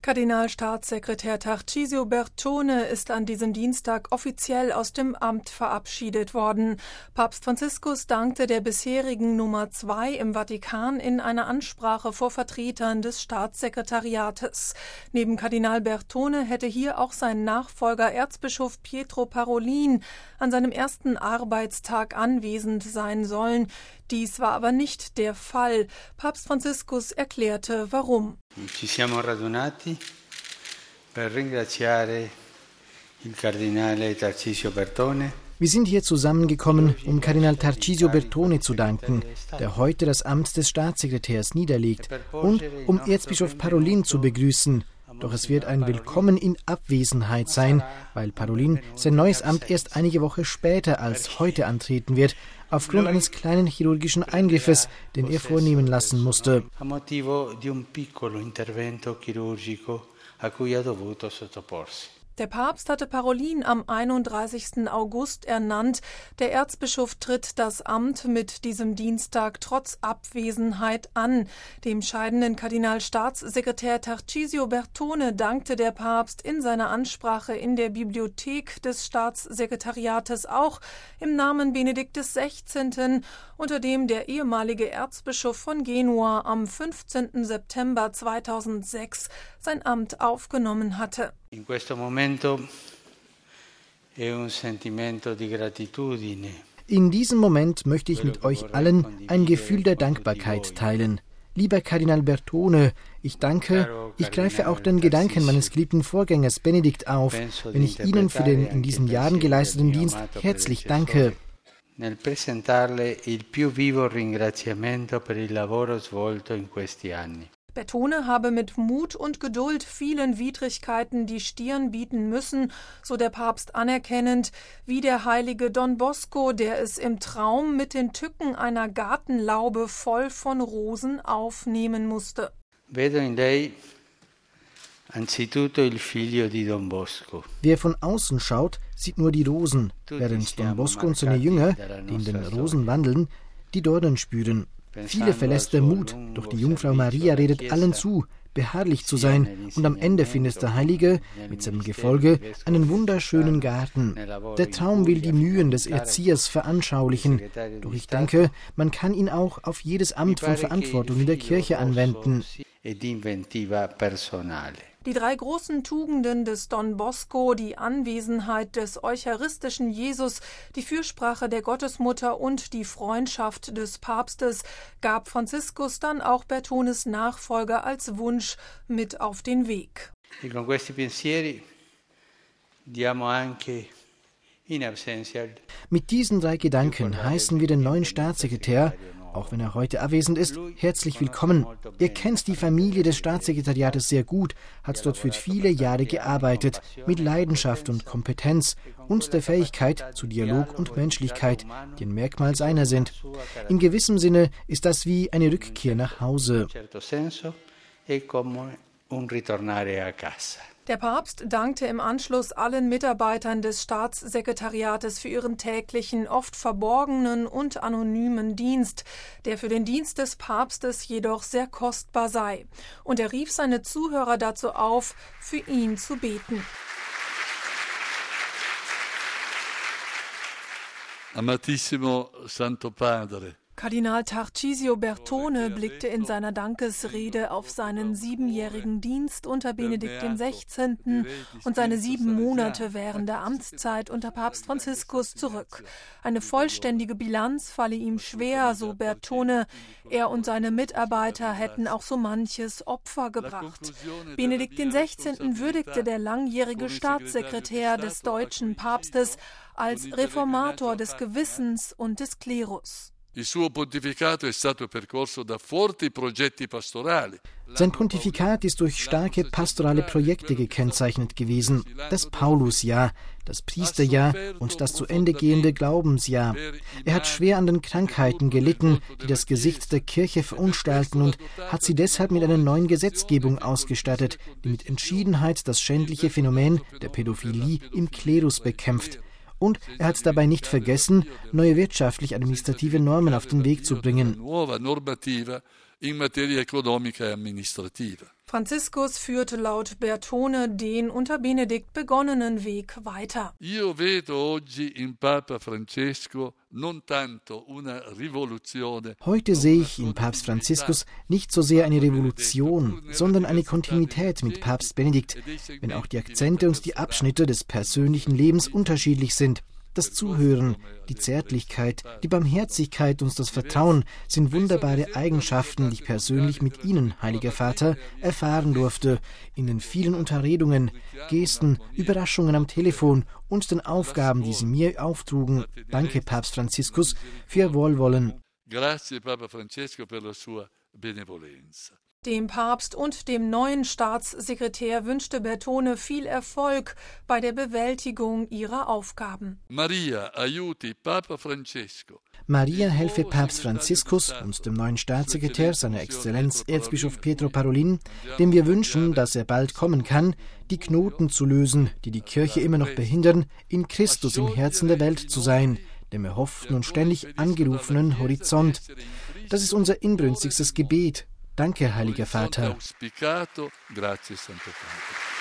Kardinalstaatssekretär Tarcisio Bertone ist an diesem Dienstag offiziell aus dem Amt verabschiedet worden. Papst Franziskus dankte der bisherigen Nummer 2 im Vatikan in einer Ansprache vor Vertretern des Staatssekretariates. Neben Kardinal Bertone hätte hier auch sein Nachfolger Erzbischof Pietro Parolin an seinem ersten Arbeitstag anwesend sein sollen. Dies war aber nicht der Fall. Papst Franziskus erklärte, warum. Ci siamo radunati per ringraziare il Cardinale Tarcisio Bertone. Wir sind hier zusammengekommen, um Kardinal Tarcisio Bertone zu danken, der heute das Amt des Staatssekretärs niederlegt, und um Erzbischof Parolin zu begrüßen. Doch es wird ein Willkommen in Abwesenheit sein, weil Parolin sein neues Amt erst einige Wochen später als heute antreten wird, aufgrund eines kleinen chirurgischen Eingriffes, den er vornehmen lassen musste. A motivo di un piccolo intervento chirurgico a cui ha dovuto sottoporsi. Der Papst hatte Parolin am 31. August ernannt. Der Erzbischof tritt das Amt mit diesem Dienstag trotz Abwesenheit an. Dem scheidenden Kardinalstaatssekretär Tarcisio Bertone dankte der Papst in seiner Ansprache in der Bibliothek des Staatssekretariates auch im Namen Benedikt XVI., unter dem der ehemalige Erzbischof von Genua am 15. September 2006 sein Amt aufgenommen hatte. In questo momento è un sentimento di gratitudine. In diesem Moment möchte ich mit euch allen ein Gefühl der Dankbarkeit teilen. Lieber Kardinal Bertone, ich greife auch den Gedanken meines geliebten Vorgängers Benedikt auf, wenn ich Ihnen für den in diesen Jahren geleisteten Dienst herzlich danke. Nel presentarle il più vivo ringraziamento per il lavoro svolto in questi anni. Bertone habe mit Mut und Geduld vielen Widrigkeiten die Stirn bieten müssen, so der Papst anerkennend, wie der heilige Don Bosco, der es im Traum mit den Tücken einer Gartenlaube voll von Rosen aufnehmen musste. Vedo in lei anzitutto il figlio di Don Bosco. Wer von außen schaut, sieht nur die Rosen, während Don Bosco und seine Jünger, die in den Rosen wandeln, die Dornen spüren. Viele verlässt der Mut, doch die Jungfrau Maria redet allen zu, beharrlich zu sein, und am Ende findet der Heilige mit seinem Gefolge einen wunderschönen Garten. Der Traum will die Mühen des Erziehers veranschaulichen, doch ich denke, man kann ihn auch auf jedes Amt von Verantwortung in der Kirche anwenden. Die 3 großen Tugenden des Don Bosco, die Anwesenheit des eucharistischen Jesus, die Fürsprache der Gottesmutter und die Freundschaft des Papstes, gab Franziskus dann auch Bertones Nachfolger als Wunsch mit auf den Weg. E con questi pensieri diamo anche in absentia. Mit diesen 3 Gedanken heißen wir den neuen Staatssekretär, auch wenn er heute abwesend ist, herzlich willkommen. Er kennt die Familie des Staatssekretariates sehr gut, hat dort für viele Jahre gearbeitet, mit Leidenschaft und Kompetenz und der Fähigkeit zu Dialog und Menschlichkeit, die ein Merkmal seiner sind. In gewissem Sinne ist das wie eine Rückkehr nach Hause. Der Papst dankte im Anschluss allen Mitarbeitern des Staatssekretariates für ihren täglichen, oft verborgenen und anonymen Dienst, der für den Dienst des Papstes jedoch sehr kostbar sei. Und er rief seine Zuhörer dazu auf, für ihn zu beten. Amatissimo Santo Padre. Kardinal Tarcisio Bertone blickte in seiner Dankesrede auf seinen 7-jährigen Dienst unter Benedikt XVI. Und seine 7 Monate während der Amtszeit unter Papst Franziskus zurück. Eine vollständige Bilanz falle ihm schwer, so Bertone. Er und seine Mitarbeiter hätten auch so manches Opfer gebracht. Benedikt XVI. Würdigte der langjährige Staatssekretär des deutschen Papstes als Reformator des Gewissens und des Klerus. Sein Pontifikat ist durch starke pastorale Projekte gekennzeichnet gewesen. Das Paulusjahr, das Priesterjahr und das zu Ende gehende Glaubensjahr. Er hat schwer an den Krankheiten gelitten, die das Gesicht der Kirche verunstalten, und hat sie deshalb mit einer neuen Gesetzgebung ausgestattet, die mit Entschiedenheit das schändliche Phänomen der Pädophilie im Klerus bekämpft. Und er hat dabei nicht vergessen, neue wirtschaftlich-administrative Normen auf den Weg zu bringen. Franziskus führte laut Bertone den unter Benedikt begonnenen Weg weiter. Io vedo oggi in Papa Francesco non tanto una rivoluzione. Heute sehe ich in Papst Franziskus nicht so sehr eine Revolution, sondern eine Kontinuität mit Papst Benedikt, wenn auch die Akzente und die Abschnitte des persönlichen Lebens unterschiedlich sind. Das Zuhören, die Zärtlichkeit, die Barmherzigkeit und das Vertrauen sind wunderbare Eigenschaften, die ich persönlich mit Ihnen, Heiliger Vater, erfahren durfte, in den vielen Unterredungen, Gesten, Überraschungen am Telefon und den Aufgaben, die Sie mir auftrugen. Danke, Papst Franziskus, für Ihr Wohlwollen. Grazie, Papa Francesco, per la sua benevolenza. Dem Papst und dem neuen Staatssekretär wünschte Bertone viel Erfolg bei der Bewältigung ihrer Aufgaben. Maria, aiuti Papa Francesco. Maria helfe Papst Franziskus und dem neuen Staatssekretär, seiner Exzellenz Erzbischof Pietro Parolin, dem wir wünschen, dass er bald kommen kann, die Knoten zu lösen, die die Kirche immer noch behindern, in Christus im Herzen der Welt zu sein, dem erhofften und ständig angerufenen Horizont. Das ist unser inbrünstigstes Gebet. Danke, Heiliger Vater. Grazie, Santo Padre.